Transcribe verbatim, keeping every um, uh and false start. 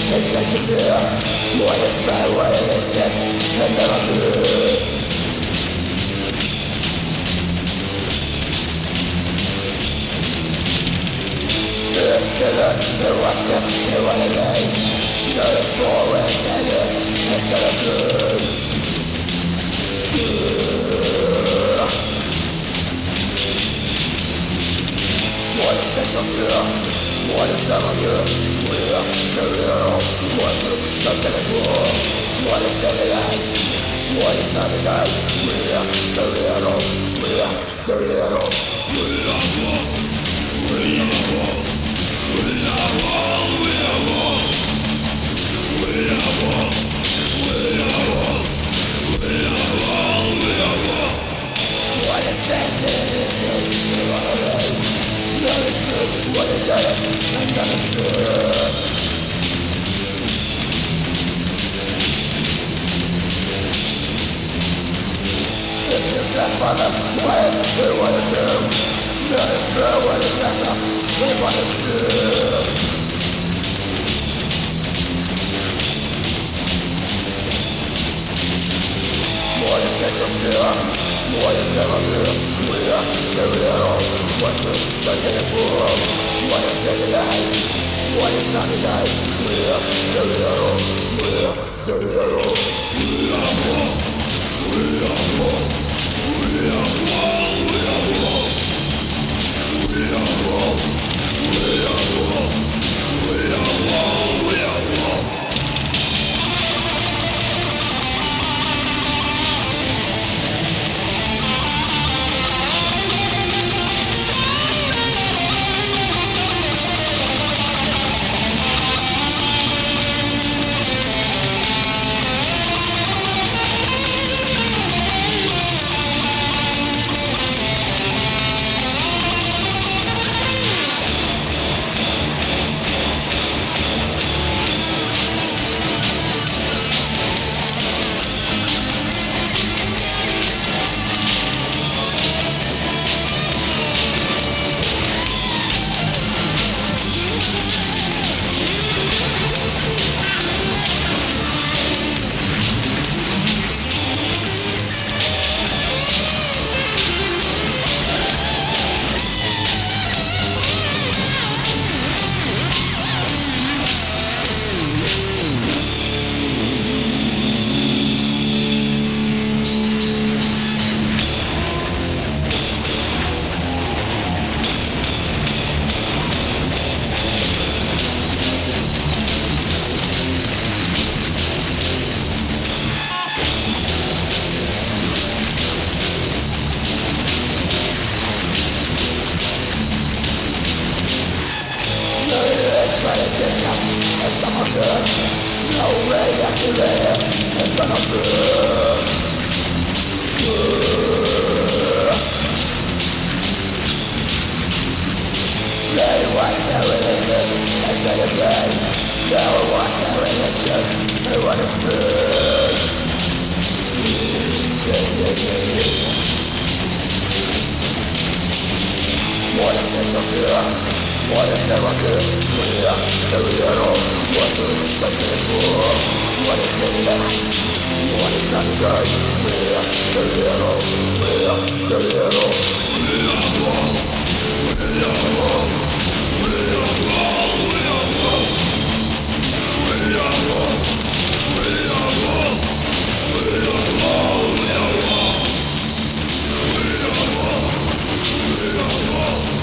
and can't you feel what is bad, what it is shit, and never be. Killer, it was just you and a day. Not a forward standard, instead of good. What is that of fear? What is that of you? We are the real. What is that of you? What is that of you? What is that of you? We are the real. We are the real. We are We are one. We are one, we are one. We are one, we are one. We are one, we are one. What is this? It is good, you are right. Not as good, what is that? And not as good. If your grandfather, what is it, what is it? Not as good, what is that? They want us to What is that of fear? What is that of fear? We are the real. What is that in the world? What is that in the life? What is not in life? We are the real. We are the real. We are one. We are one. We are one. We are one. We are one. We are one, we are one, we are one. No way I can live in front of you. They want their religion and they agree. They want their religion and what is good. What is it of fear? What is never good? We are the real. What is the people? What is the life? What is not good? We are the real. We are the real. We are one. We are one. We are one. We are one. We are one. We are one. We are one. We are one. We are one. We are one.